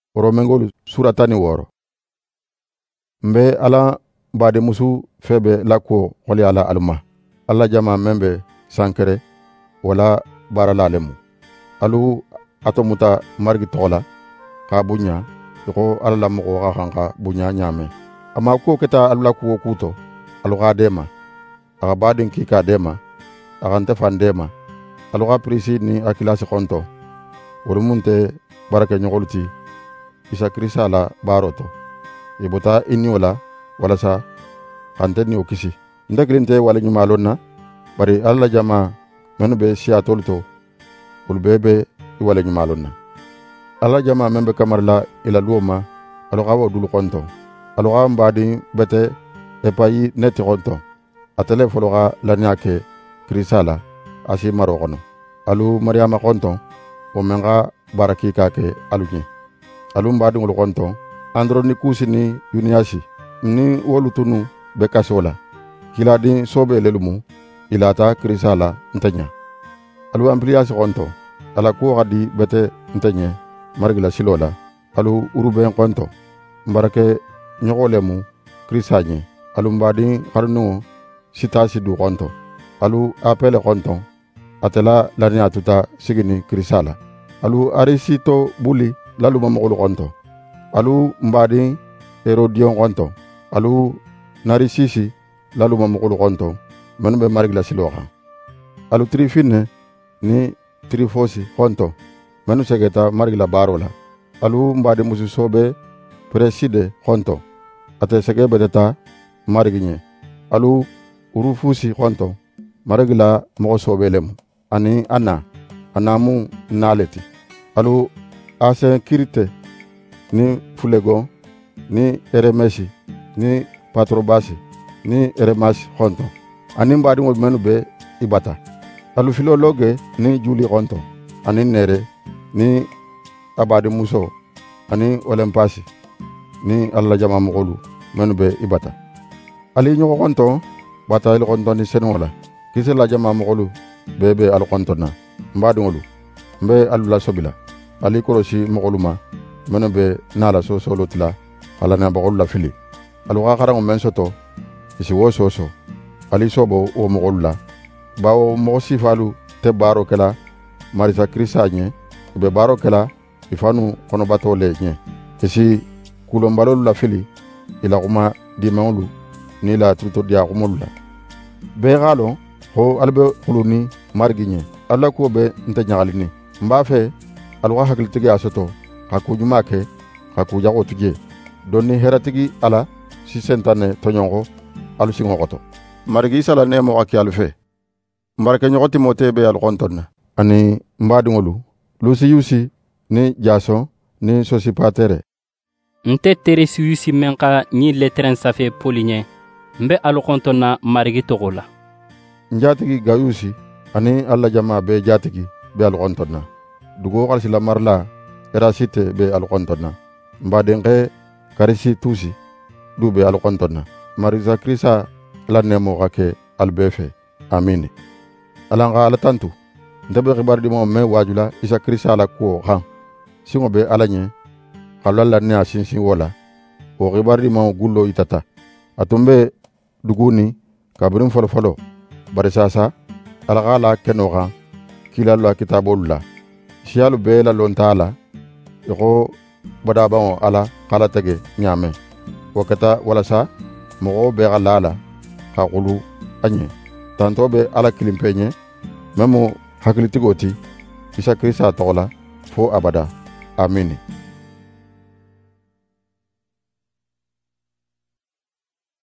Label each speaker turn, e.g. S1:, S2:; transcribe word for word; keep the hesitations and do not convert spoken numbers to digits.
S1: Romengolu suratani woro. Mbe ala bade musu febe lako wali ala alma. Alla jama membe sankere wala barala lemu. Alu atomuta margi tola ka bunya yoko ala lamuko ka kanka bunya nyame. Ama ko keta alula kuwo kuto alu ka dema. Aka badin kika dema. Aka ntefan dema. Alu ka prisi ni akilasi konto. Wurimunte barake nyokoluti. Isa krisa la baroto. Ibota inni wala wala sa kante ni okisi. Ndakilinte wale nyumalona bari alla jama menu be siya tolto ulbebe wale nyumalona. Alla jama membe kamarla ila luoma alokawa dulu konto. Alokawa mbadi bete epayi neti konto. Atele foloka lanyake krisa la asi marokono. Alu mariama konto omenga baraki kake alunye. Alu mbadi ngulu konto andro ni kusi ni yuniasi ni wolutunu bekasola kila din sobe lelumu ilata krisala ntanya alu ampliasi konto ala ko gadi bete ntanya margila silola alu urube konto mbarake nyogolemu krisanye alu mbadi karnu sitasi du konto alu apele konto atela lania tuta sigini krisala alu arisito buli lalu mamogolo konto alu mbadi Herodion konto alu narisisi lalu mamukulu konto menu be marigla siloha alu trifine ni trifosi konto menu segeta marigla barola alu mbadi musu sobe preside konto ate sege beteta mariginye alu urufusi konto marigla mo sobe lemu ani ana anamu naleti alu ase kirite ni fulego ni eremesi ni patrobasi ni eremasi konto ani mbadi mo menu be ibata alu filologe ni juli konto ani nere ni abadi muso ani olempasi ni alla jama mogolu menu be ibata ali nyoko konto bata il konto ni senola kise la jama mogolu bebe al konto na mbadi ngolu mbe alula sobila ali korosi mogolu ma menu be nala so solo tila ala na bagol la fili alu ga garang men soto isi wo soso ali sobo o mogol la bawo mo sifalu te baro kala marisa krisanye be baro kala ifanu kono bato le nye isi kulombalolu la fili ila kuma dimangulu ni la tuto dia kumula be galo ho albe kuluni marginye alla ko be nta nyagalini mbafe alwa hakiltige asoto hakujumake hakujago tuje donni heratigi ala si sentane tonyongo alu singo goto marigi sala nemo aki alfe mbarke nyogoti motebe al kontonna ani mbadi ngolu lusi yusi ni jaso ni sosipatere
S2: nte teresi yusi menka ni letren safe polinye mbe alu kontonna marigi togola njatigi gayusi ani alla jama be jatigi be al kontonna dugo kalsi la marla erasite be al kontonna mbadenke karisi tusi dube al kontonna marisa krisa la nemo kake albefe amini alanga ala tantu ndabe xibar di mo me wajula isa krisa la ko ha singo be alanye kalalla ne asinsin wala o xibar di mo gullo itata atumbe duguni kabrin folo folo bari sasa alagala kenoga kilalo kitabulla sialu be la lontala yoko badabao ala kala tege nyame wakata wala sa mogo be galala khaqulu anye tanto be ala kilimpenye memo hakilitigoti isa krisa tola fo abada amini.